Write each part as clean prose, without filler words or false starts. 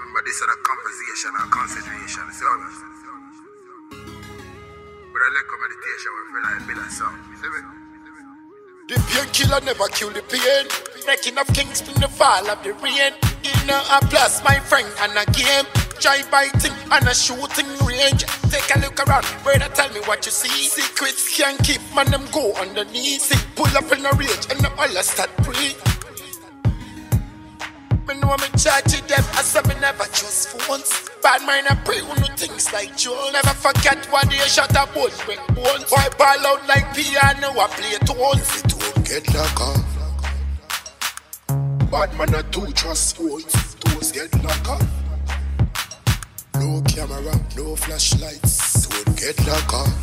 Remember this is a conversation or concentration, see what but I like meditation we feel like build a song, see me? The painkiller never kill the pain. Breaking of kings bring the fall of the rain. In a plus, my friend, and a game. Try biting and a shooting range. Take a look around, brother, tell me what you see. Secrets can't keep, man, them go underneath. See, pull up in a rage and the all start breathe. Me know me charge them, I said me never trust phones. Bad mind I pray who know things like Joe. Never forget what they shot a boat, break bones. Boy ball out like piano, I play tones. It won't get locked off. Bad man I do trust phones, those get locked off. No camera, no flashlights, don't get locked off.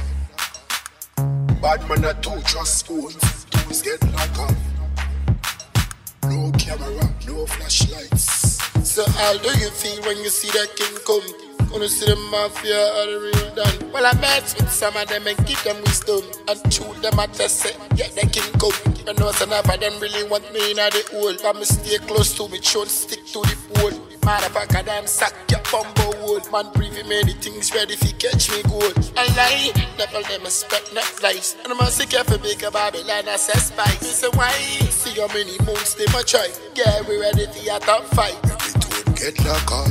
Bad man I do trust phones, those get locked off. No camera, no flashlights. So how do you feel when you see that king come? When you see the mafia or the real done? Well, I met with some of them and give them wisdom and shoot them at the set, get the king come. You know some of them really want me in the hole. But me stay close to me, should stick to the pole. Motherfucker, damn sack your bumbo wood. Man, briefing many things ready if you catch me good. I lie, devil them expect not lies. And I must be careful bigger Babylon as a spice. Me say why? See how many moons they might try. Yeah, we ready for your top fight. Every don't get locked off.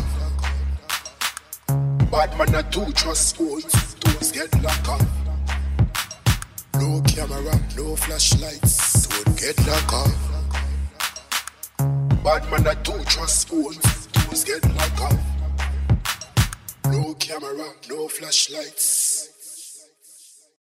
Bad man I do trust phones, those get locked off. No camera, no flashlights, don't get locked off. Bad man I do trust phones, those get locked off. No camera, no flashlights.